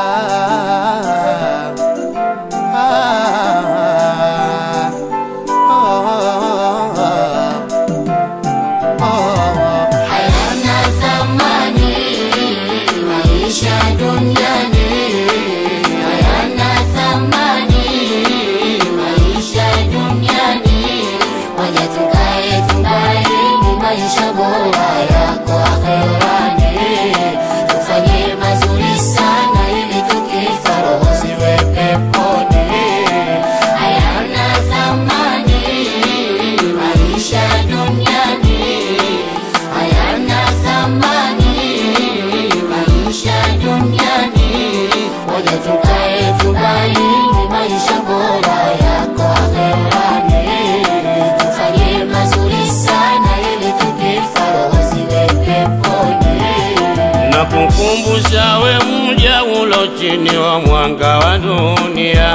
Nakukumbusha we mja ulo chini wa mwanga wa dunia,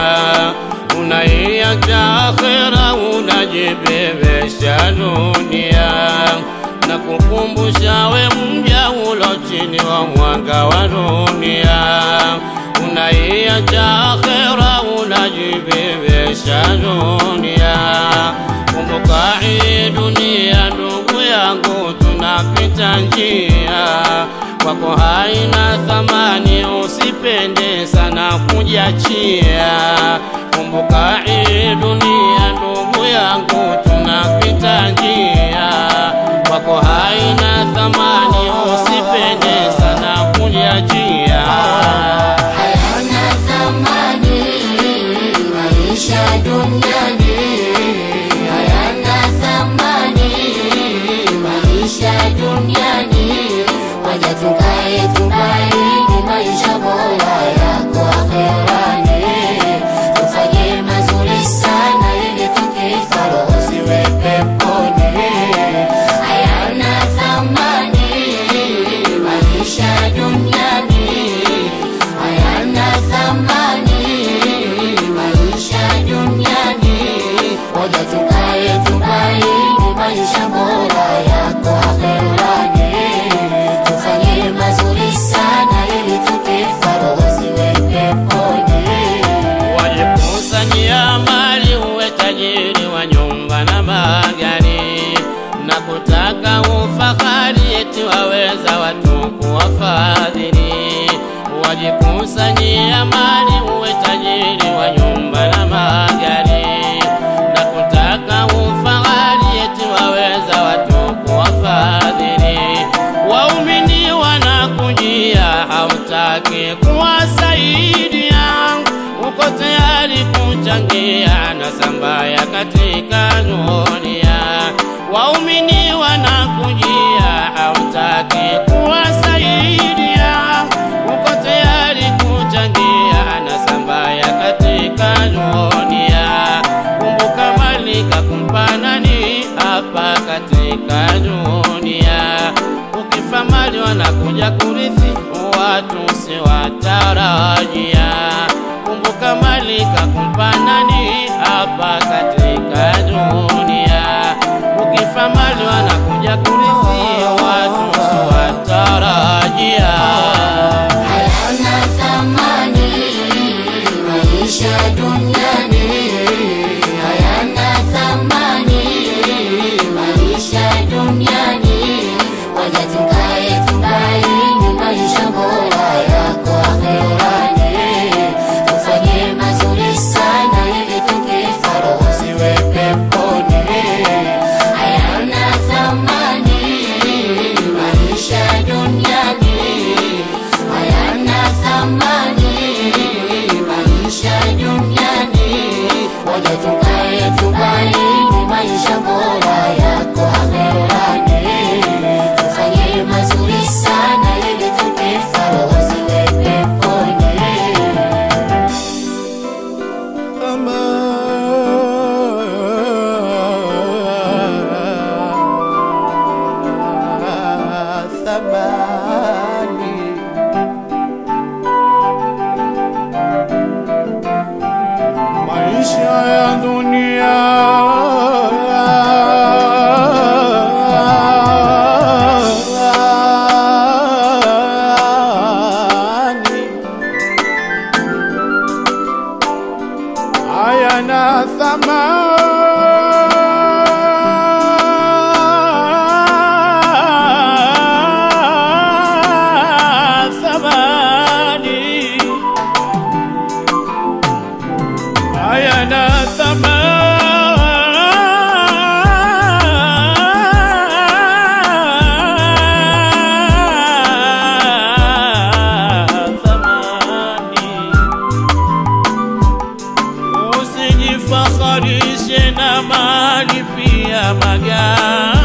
unaiacha akhera unajibebesha dunia. Nakukumbusha we mja ulo chini wa mwanga wa dunia, unaiacha akhera unajibebesha dunia. Kumbuka hii dunia ndugu yangu, tunapita njia, kwako haina thamani, usipende sana kujiachia. Kumbuka hii dunia ndugu yangu, tunapita njia, kwako haina thamani, usipende sana kujiachia. Hayana thamani maisha duniani, hayana thamani maisha duniani. Waja tukae tubaini maisha bora yako akhirani, tufanye mazuri sana ili tukifa roho ziwe peponi. Hayana thamani maisha duniani, hayana thamani maisha duniani. Waja tukae tubaini maisha bora yako akhirani, tufanye mazuri sana ili tukifa roho ziwe peponi. Wajikusanyia mali uwe tajiri wa nyumba na magari, na kutaka ufahari eti waweza watu kuwafadhili. Wajikusanyia mali uwe tajiri wa nyumba na magari, na kutaka ufahari eti waweza watu kuwafadhili. Waumini wanakujia, hautaki kuwasaidia, uko tayari kuchangia na sambaya katika dunia. Waumini wanakujia, hautaki kuwasaidia, uko tayari kuchangia na sambaya katika dunia. Kumbuka mali kakumpa nani hapa katika dunia, ukifa mali wanakuja kurithi, watu si watarajia. Kumbuka mali kakumpa nani hapa katika dunia, ukifa mali wanakuja kurithi, watu si watarajia. Hayana thamani maisha duniani, hayana thamani maisha duniani. Waja tukae tubaini maisha bora yako akhirani, tufanye mazuri sana ili tukifa roho ziwe peponi. Hayana thamani maisha duniani, hayana thamani maisha duniani. Waja tukae tubaini maisha bora yako akhirani, tufanye mazuri sana ili tukifa roho ziwe peponi. Maisha ya hayana thamani, hayana thamani. Usijifakharishe na mali pia magari.